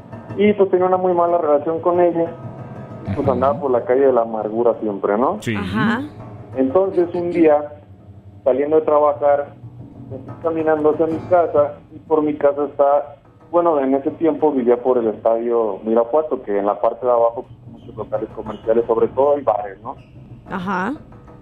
Y pues tenía una muy mala relación con ella. Pues andaba por la calle de la amargura siempre, ¿no? Sí. Ajá. Entonces un día, saliendo de trabajar, me estoy caminando hacia mi casa y por mi casa está, bueno, en ese tiempo vivía por el estadio Irapuato, que en la parte de abajo pues, muchos locales comerciales, sobre todo y bares, ¿no? Ajá.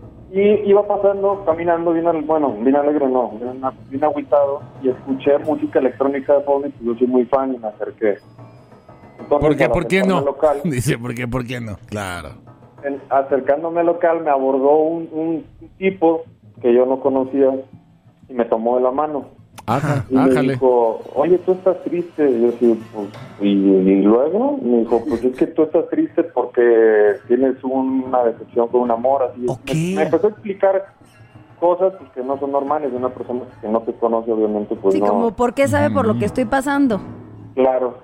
Y iba pasando, caminando, bien, al- bueno, bien alegre no, bien, bien agüitado, y escuché música electrónica de fondo y pues yo soy muy fan y me acerqué. Entonces, ¿Por qué? al ¿Por qué acercarme no? al local, Dice, ¿por qué? ¿Por qué no? Claro. en- acercándome al local me abordó un, un tipo que yo no conocía y me tomó de la mano. Ajá, Y me ájale. dijo, oye, tú estás triste. Y yo sí, pues, ¿y, y luego? Me dijo, pues es que tú estás triste porque tienes una decepción con un amor. Así. Ok. Me, me empezó a explicar cosas pues, que no son normales de una persona que no te conoce, obviamente, pues Sí, no. como ¿por qué sabe por lo que estoy pasando? Claro.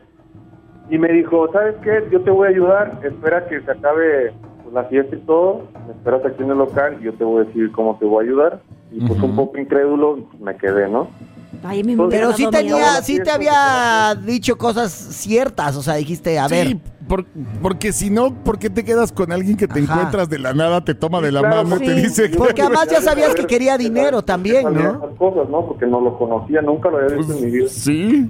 Y me dijo, ¿sabes qué? Yo te voy a ayudar, espera que se acabe pues, la fiesta y todo, me esperas aquí en el local y yo te voy a decir cómo te voy a ayudar. Y pues un poco incrédulo me quedé, ¿no? Ay, me Pero hubiera Pero sí dado miedo. tenía, sí te había dicho cosas ciertas, o sea, dijiste, a ver... Sí, por- porque si no, ¿por qué te quedas con alguien que te Ajá. encuentras de la nada, te toma de la Claro, mano y te sí. dice que... Porque además ya sabías que quería Saber dinero que también, salían ¿no? esas cosas, ¿no? Porque no lo conocía, nunca lo había visto en mi vida. Sí.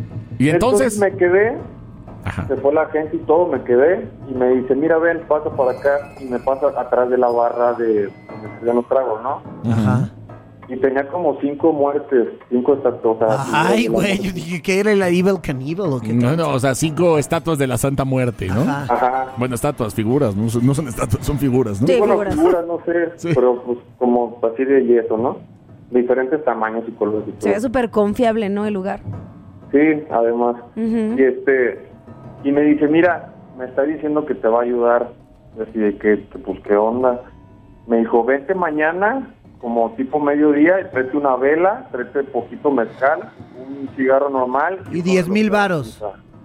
Y entonces... me quedé, Ajá. se fue la gente y todo, me quedé y me dice, mira, ven, pasa para acá y me pasa atrás de la barra de donde se dan los tragos, ¿no? Ajá. Y tenía como cinco muertes, cinco estatuas. Ay, güey, yo dije que era el Evil Cannibal o qué. No, no, o sea, cinco estatuas de la Santa Muerte, ¿no? Ajá. Ajá. Bueno, estatuas, figuras, no, son- no son estatuas, son figuras, ¿no? Sí. Bueno, figuras. figuras, no sé, Sí. pero pues como así de yeso, ¿no? Diferentes tamaños y colores y todo. Se ve súper confiable, ¿no? El lugar. Sí, además. Ujú. Y este, y me dice, mira, me está diciendo que te va a ayudar. Así de que, que, pues, ¿qué onda? Me dijo, vente mañana, como tipo mediodía, y tráete una vela, tráete poquito mezcal, un cigarro normal. Y diez mil varos.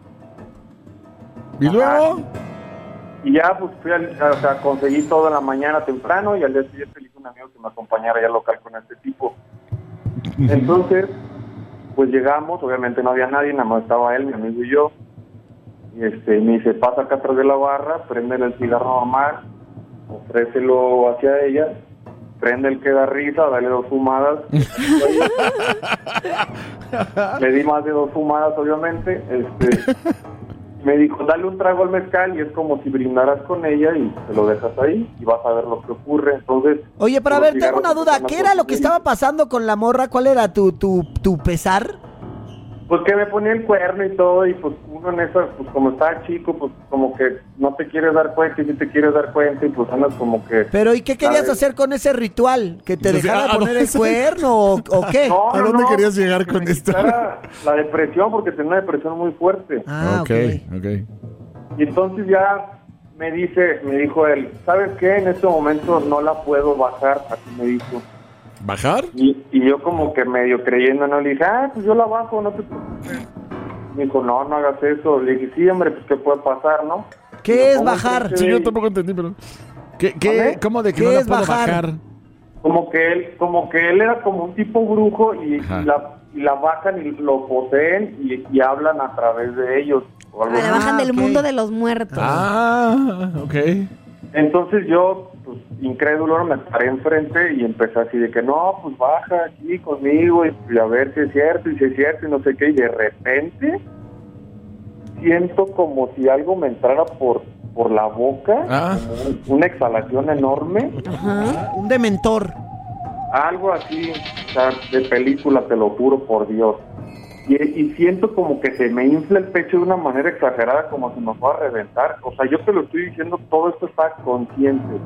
Y luego... Y ya, pues, fui al, o sea, conseguí todo en la mañana temprano, y al día siguiente le dije a un amigo que me acompañara ya al local con este tipo. Entonces, pues llegamos, obviamente no había nadie, nada más estaba él, mi amigo y yo. Y este, me dice, pasa acá atrás de la barra, prende el cigarro normal, ofrécelo hacia ella, prende el que da risa, dale dos fumadas. Le di más de dos fumadas, obviamente. Este, me dijo, dale un trago al mezcal y es como si brindaras con ella y te lo dejas ahí y vas a ver lo que ocurre. Entonces, Oye, pero a los ver, tengo cigarros una duda. empiezan a ¿Qué era lo que consumir. estaba pasando con la morra? ¿Cuál era tu, tu, tu pesar? Pues que me ponía el cuerno y todo, y pues uno en eso, pues como estaba chico, pues como que no te quieres dar cuenta y si te quieres dar cuenta y pues andas como que... Pero ¿y qué querías ¿sabes? hacer con ese ritual? ¿Que te Entonces, dejara ¿a poner dónde el se- cuerno o, o qué? No, ¿A no, dónde no, querías llegar que con me esto? quitara la depresión, porque tenía una depresión muy fuerte. Ah, ok, ok. ok. Y entonces ya me dice, me dijo él, ¿sabes qué? En este momento no la puedo bajar, así me dijo. ¿Bajar? Y, y yo como que medio creyendo, ¿no? Le dije, ah, pues yo la bajo, no te preocupes. Me dijo, no, no hagas eso. Le dije, sí, hombre, pues ¿qué puede pasar, no? ¿Qué Y me es pongo bajar? enfrente Sí, de yo él. tampoco entendí, pero... ¿Qué, qué, ¿Vale? ¿Cómo de que ¿Qué no la es puedo bajar? bajar? Como que él, como que él era como un tipo brujo y, Ajá. y la, y la bajan y lo poseen y, y hablan a través de ellos. O algo Ah, la así. bajan del ok. mundo de los muertos. Ah, ok. Entonces yo, pues, incrédulo, me paré enfrente y empecé así de que no, pues baja aquí conmigo y, y a ver si es cierto y si es cierto y no sé qué. Y de repente siento como si algo me entrara por, por la boca, Ah. como un- una exhalación enorme. Ajá. Un dementor. algo así, o sea, de película, te lo juro por Dios. Y, y siento como que se me infla el pecho de una manera exagerada, como si me fuera a reventar. O sea, yo te lo estoy diciendo, todo esto está consciente.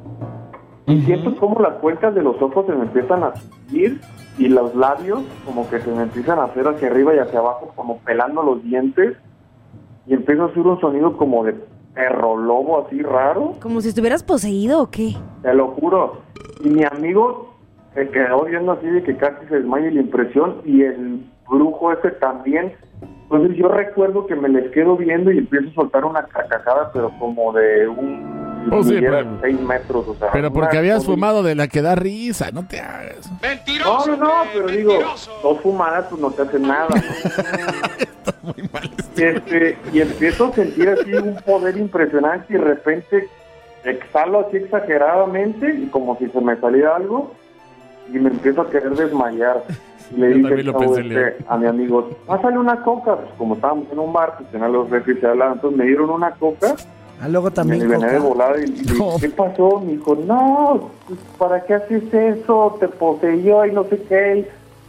Y uh-huh. siento como las cuencas de los ojos se me empiezan a subir y los labios como que se me empiezan a hacer hacia arriba y hacia abajo, como pelando los dientes. Y empiezo a hacer un sonido como de perro lobo así raro. ¿Como si estuvieras poseído o qué? Te lo juro. Y mi amigo se quedó viendo así de que casi se desmaya la impresión y el brujo ese también. Entonces yo recuerdo que me les quedo viendo y empiezo a soltar una carcajada, pero como de un... Oh, sí, pero, pero, seis metros, o sea, pero porque una, habías fumado de la que da risa, no te hagas. ¡Mentiroso! No, no, no, pero digo, dos fumadas pues no te hacen nada, ¿no? Está muy mal este. este Y empiezo a sentir así un poder impresionante y de repente exhalo así exageradamente y como si se me saliera algo y me empiezo a querer desmayar. Y le Yo dije chavo, este, a mi amigo, pásale una coca, pues como estábamos en un bar, pues tenían los refris y hablaban, entonces me dieron una coca. Ah, luego también me venía de volada y, y no. ¿Qué pasó? Me dijo, no, ¿para qué haces eso? Te poseyó y no sé qué.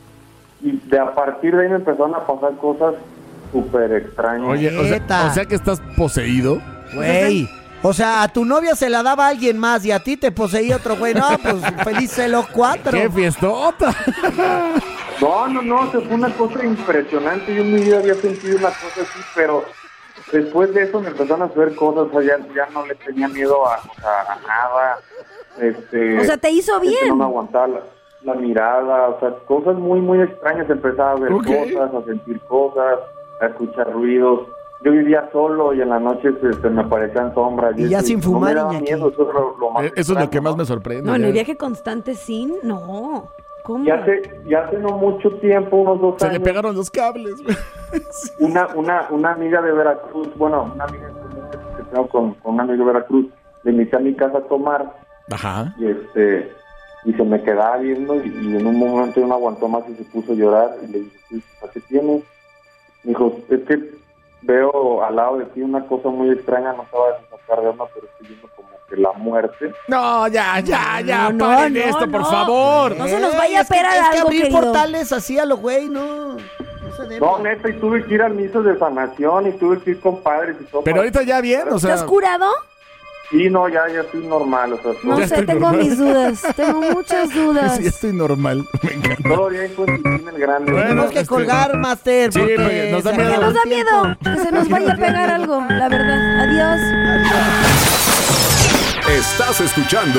Y de a partir de ahí me empezaron a pasar cosas súper extrañas. Oye, o sea, o sea que estás poseído. Güey, o sea, a tu novia se la daba a alguien más y a ti te poseía otro güey. No, pues felices los cuatro. ¡Qué fiestota! No, no, no, o sea, fue una cosa impresionante. Yo en mi vida había sentido una cosa así, pero... Después de eso me empezaron a hacer cosas, o sea, ya, ya no le tenía miedo a, o sea, a nada. Este, o sea, te hizo bien. No me aguantaba la, la mirada, o sea, cosas muy, muy extrañas. Empezaba a ver okay. cosas, a sentir cosas, a escuchar ruidos. Yo vivía solo y en la noche este, me aparecían sombras. Y, y ya eso, sin fumar, no me daba miedo, eso es lo, lo más Eso extraño, es lo que más me sorprende. No, en el viaje constante sin, no. ¿Cómo? Ya hace, ya hace no mucho tiempo, unos dos Se años. Se le pegaron los cables. Sí. Una, una, una amiga de Veracruz, bueno, una amiga que tengo con, con un amigo de Veracruz, le invité a mi casa a tomar. Ajá. Y este, y se me quedaba viendo y, y en un momento no aguantó más y se puso a llorar y le dije, ¿qué tienes? Me dijo, es que veo al lado de ti una cosa muy extraña, no estaba a sacar de onda, pero estoy viendo como que la muerte. No, ya, ya, ya, no, paren no, esto, no, por favor. No se nos vaya a es que, pegar es que algo, abrir querido. portales así a los güey, no. No, neta, y tuve que ir al misa de sanación y tuve que ir con padres y todo. Pero ahorita ya bien, o sea... ¿Estás curado? Sí, no, ya, ya estoy normal, o sea... No ya sé, tengo normal. mis dudas, tengo muchas dudas. Sí, estoy normal, me encanta. Todo bien con el grande. Bueno, Tenemos que este- colgar, Master. Sí, porque porque nos da se miedo. Que acaba nos da el miedo tiempo. que se nos vaya a pegar algo, la verdad. Adiós. Estás escuchando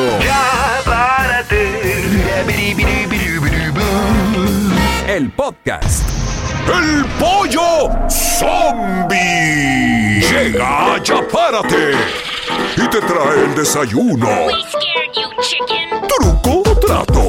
el podcast El Pollo Zombie. Llega a Chapárate y te trae el desayuno. ¿Truco o trato?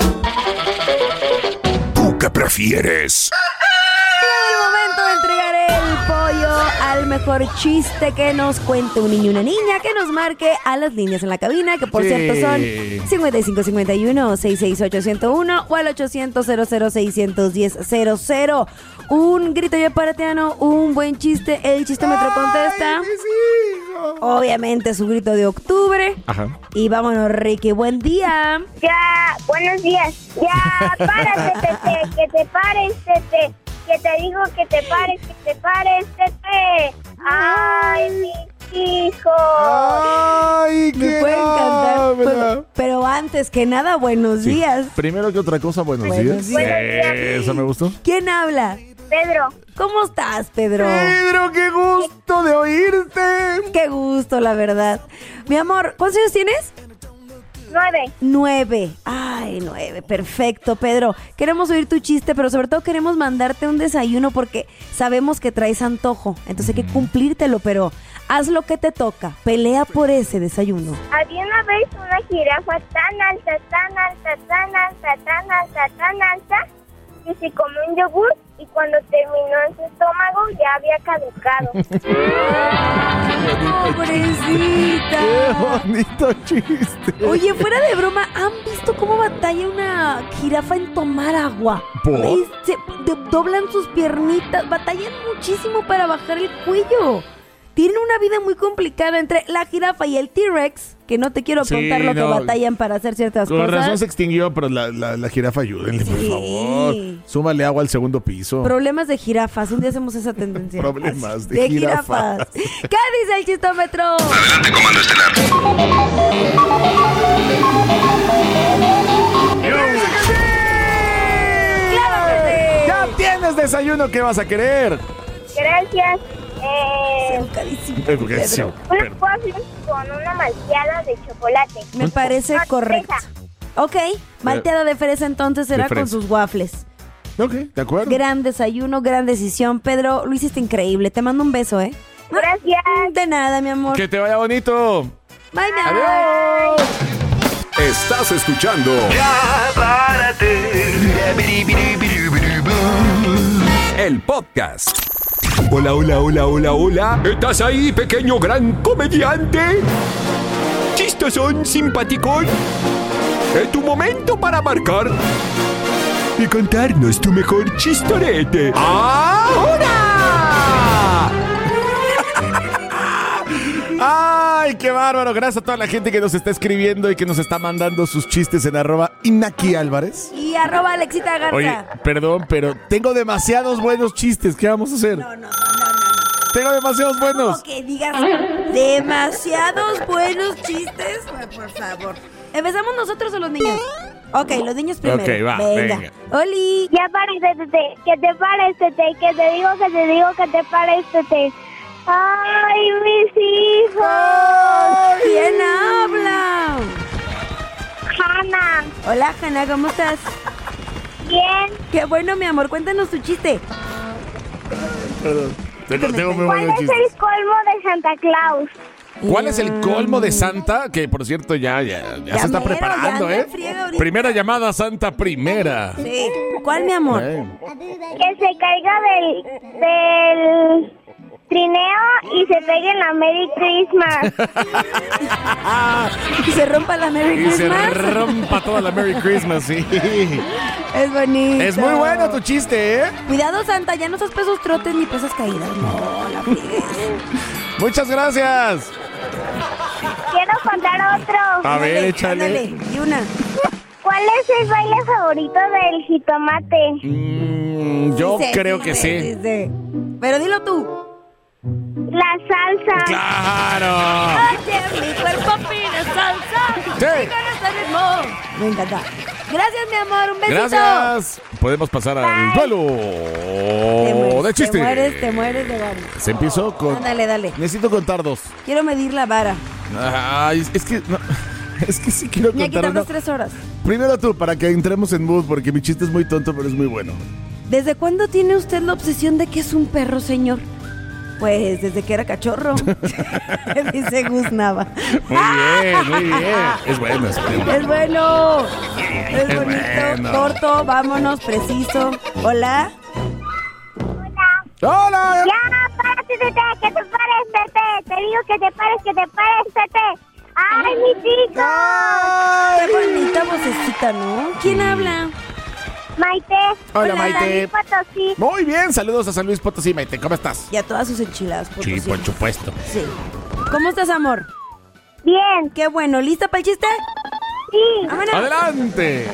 ¿Tú qué prefieres? El momento de entregar el pollo al mejor chiste que nos cuente un niño o una niña, que nos marque a las líneas en la cabina, que por Sí. cierto son cincuenta y cinco cincuenta y uno, sesenta y seis ocho cero uno o al ochocientos cero cero seiscientos diez cero cero. Un grito ya paratiano, un buen chiste, el chistómetro contesta. Obviamente su grito de octubre. Ajá. Y vámonos, Ricky, buen día. Ya, buenos días. Ya, párate, Tete, que te pares, Tete. Que te digo que te pares, que te pares, Tete. Ay, mis hijos. Ay, Me qué puede encantar. habla. Pero, pero antes que nada, buenos Sí. días. Primero que otra cosa, buenos, Buenos días. días. Eh, Eso me gustó. ¿Quién habla? Pedro, ¿Cómo estás, Pedro? Pedro, qué gusto de oírte. Qué gusto, la verdad. Mi amor, ¿cuántos años tienes? nueve. Nueve. Ay, nueve. Perfecto, Pedro. Queremos oír tu chiste, pero sobre todo queremos mandarte un desayuno porque sabemos que traes antojo. Entonces hay que cumplírtelo, pero haz lo que te toca. Pelea por ese desayuno. Había una vez una jirafa tan alta, tan alta, tan alta, tan alta, tan alta, que se comió un yogur y cuando terminó en su estómago ya había caducado. ¡Pobrecita! Qué bonito chiste. Oye, fuera de broma, ¿han visto cómo batalla una jirafa en tomar agua? ¿Por? Y se do- doblan sus piernitas, batallan muchísimo para bajar el cuello. tienen una vida muy complicada entre la jirafa y el T-Rex, que no te quiero Sí, contar lo no. que batallan para hacer ciertas Con cosas. razón se extinguió, pero la, la, la jirafa, ayúdenle, por Sí. favor. Súmale agua al segundo piso. Problemas de jirafas. Un día hacemos esa tendencia. Problemas de jirafas. ¿Qué dice el chistómetro? Adelante, comando estelar. ¡Claro que sí! ¡Ya tienes desayuno! ¿Qué vas a querer? Gracias. Eh, Educadísimo. Educación. unas waffles con una malteada de chocolate. Me parece Ah, correcto. Ok, malteada de fresa entonces será De fresa. con sus waffles. Ok, de acuerdo. Gran desayuno, gran decisión. Pedro, lo hiciste increíble. Te mando un beso, ¿eh? Gracias. De nada, mi amor. Que te vaya bonito. Bye, mi amor. Adiós. Estás escuchando Ya párate. el podcast. Hola, hola, hola, hola, hola. ¿Estás ahí, pequeño gran comediante? Chistosón, simpaticón. Es tu momento para marcar y contarnos tu mejor chistorete. ¡Ahora! ¡Ay, qué bárbaro! Gracias a toda la gente que nos está escribiendo y que nos está mandando sus chistes en arroba Inaki Álvarez. Y arroba Alexita Garza. Oye, perdón, pero tengo demasiados buenos chistes. ¿Qué vamos a hacer? No, no, no, no, no. Tengo demasiados buenos. Como que digas demasiados buenos chistes. Pues, por favor. ¿Empezamos nosotros o los niños? Ok, los niños primero. Ok, va, venga. Oli. Ya párate, que te pares, tete, que te digo, que te digo, que te pares, tete. ¡Ay, mis hijos! ¿Quién habla? Hanna, Hola, Hanna, ¿cómo estás? bien. Qué bueno, mi amor. Cuéntanos tu chiste. Perdón. Tengo, tengo muy ¿Cuál buenos es chistes. el colmo de Santa Claus? ¿Cuál es el colmo de Santa? Que por cierto ya, ya, ya, Ya se está mero, preparando, ya anda ¿eh? en friega ahorita. Primera llamada Santa primera. Sí. ¿Cuál, mi amor? Eh. Que se caiga del, del trineo y se pegue en la Merry Christmas. Y se rompa la Merry Y se Christmas. rompa toda la Merry Christmas, sí. Es bonito. Es muy bueno tu chiste, ¿eh? Cuidado, Santa, ya no seas pesos trotes ni pesas caídas. No, la friegues. Muchas gracias. Quiero contar otro. A ver, Ándale, échale. ándale, y una. ¿Cuál es el baile favorito del jitomate? Mm, yo Sí sé, creo sí que sé, sí. sí sé. Pero dilo tú. La salsa. ¡Claro! Oye, mi cuerpo pide salsa. Sí. Y con este ritmo. Me encanta. Gracias, mi amor. Un besito. Gracias. Podemos pasar al duelo Te mueres, de chiste. Te mueres, te mueres de ganas. Se empezó con... Ándale, dale. Necesito contar dos. Quiero medir la vara. Ay, es que... no, es que sí quiero Me contar quitarnos uno. tres horas. Primero tú, para que entremos en mood, porque mi chiste es muy tonto, pero es muy bueno. ¿Desde cuándo tiene usted la obsesión de que es un perro, señor? Pues desde que era cachorro. Dice Gus Nava. Muy bien, muy bien. Es bueno, es bueno. Es bueno. Es Es bonito. bueno. Corto, vámonos, preciso. Hola. ¡Hola! Ya, párate, tete, que te pares, tete. Te digo que te pares, que te pares, tete. ¡Ay, mi chico! Qué bonita vocecita, ¿no? ¿Quién habla? Maite. Hola, Maite. San Luis Potosí. Muy bien, saludos a San Luis Potosí, Maite. ¿Cómo estás? Y a todas sus enchiladas. por Sí, cierto. por supuesto. Sí. ¿Cómo estás, amor? Bien. Qué bueno. ¿Lista para el chiste? Sí. Vámonos. ¡Adelante!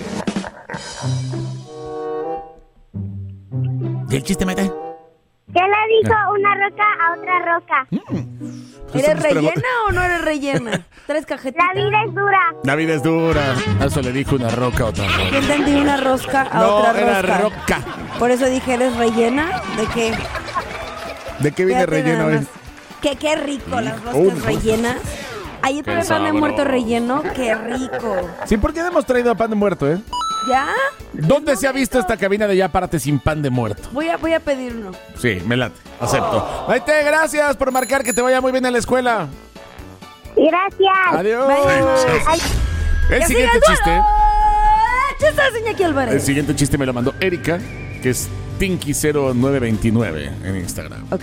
¿Y el chiste, Maite? ¿Qué le dijo una roca a otra roca? Pues ¿Eres nos pregun- rellena o no eres rellena? Tres cajetitas. La vida es dura. La vida es dura. A eso le dijo una roca a otra Yo roca. entendí una rosca a No, otra era rosca. roca. Por eso dije, ¿eres rellena? ¿De qué? ¿De qué viene Fíjate relleno nada hoy? más. Que qué rico las roscas Uf. rellenas. Ayer Qué probé pan de sabroso. muerto relleno. Qué rico. Sí, ¿por qué no hemos traído pan de muerto, eh? ¿Ya? ¿Dónde se ha visto esta cabina de ya párate sin pan de muerto? Voy a, voy a pedir uno. Sí, me late. Acepto. Maite, gracias por marcar. Que te vaya muy bien en la escuela. Gracias. Adiós. Bye. Ay, El ¡Que siguiente siga el chiste. duelo! ¡Chiste, Iñaki El Álvarez! siguiente chiste me lo mandó Erika, que es Tinky cero nueve veintinueve en Instagram. Ok.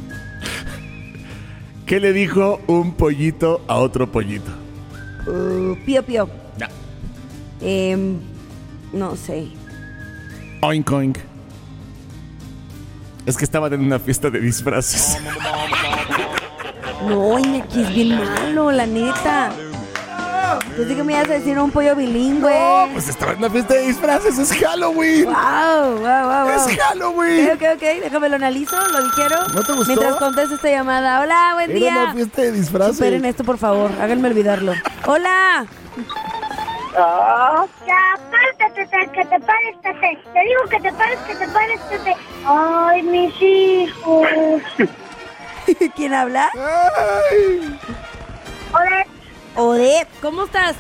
¿Qué le dijo un pollito a otro pollito? Uh, pío, pío. No. Em, no sé. Oink, oink. Es que estaban en una fiesta de disfraces. No, Iñaki, es bien malo, la neta. Pensé que me ibas a decir un pollo bilingüe. No, pues estaba en la fiesta de disfraces, es Halloween. Wow, wow, wow, wow. Es Halloween. Ok, ok, ok, déjame lo analizo, lo dijeron. ¿No te gustó? Mientras contesto esta llamada. Hola, buen Era día. una fiesta de disfraces. Superen esto, por favor, háganme olvidarlo. Hola. Oh, ya, pártate, que te pares, Tate. Te digo que te pares, que te pares, Tate. Ay, mis hijos. ¿Quién habla? Ay. Odette. Odette, ¿cómo estás?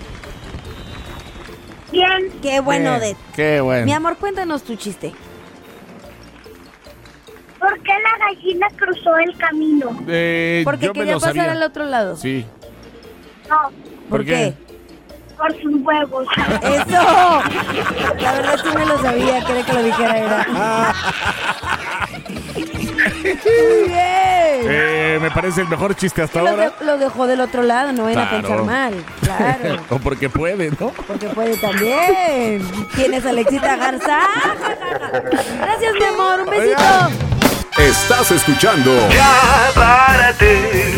Bien. Qué bueno, Bien, Odette. Qué bueno. Mi amor, cuéntanos tu chiste. ¿Por qué la gallina cruzó el camino? Eh, Porque yo me quería lo pasar sabía. al otro lado. Sí. No, ¿Por, qué? por sus huevos. ¡Eso! La verdad sí me lo sabía, quería que lo dijera era. Muy bien. Eh, me parece el mejor chiste hasta Lo, ahora. de- lo dejó del otro lado, no vayan a Claro. pensar mal. Claro. O porque puede, ¿no? Porque puede también. ¿Quién es Alexita Garza? Gracias, mi amor. Un besito. Oigan. Estás escuchando Ya párate.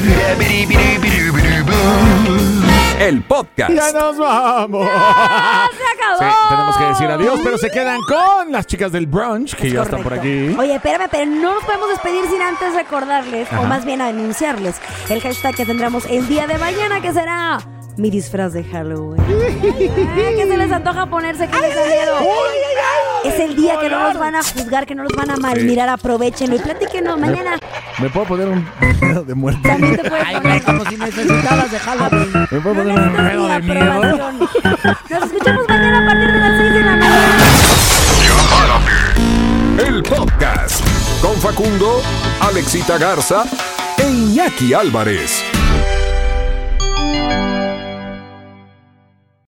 el podcast. Ya nos vamos. ¡Ah, se acabó! Sí, tenemos que decir adiós, pero se quedan con las chicas del brunch, que Es ya están por correcto. aquí. Oye, espérame, pero no nos podemos despedir sin antes recordarles, Ajá. o más bien anunciarles, el hashtag que tendremos el día de mañana, que será mi disfraz de Halloween. Ay, ¿qué se les antoja ponerse? ¿Qué les da miedo? Es el día que no nos van a juzgar, que no nos van a mal Sí. mirar, aprovechenlo y platíquenos mañana. ¿Me puedo poner un pedo de muerte? También te puedes Ay, poner. güey, como si necesitaras de Halloween. ¿Me puedo No poner un necesitas pedo mi de miedo? aprobación. Nos escuchamos mañana a partir de las seis de la mañana. El podcast con Facundo, Alexita Garza e Iñaki Álvarez.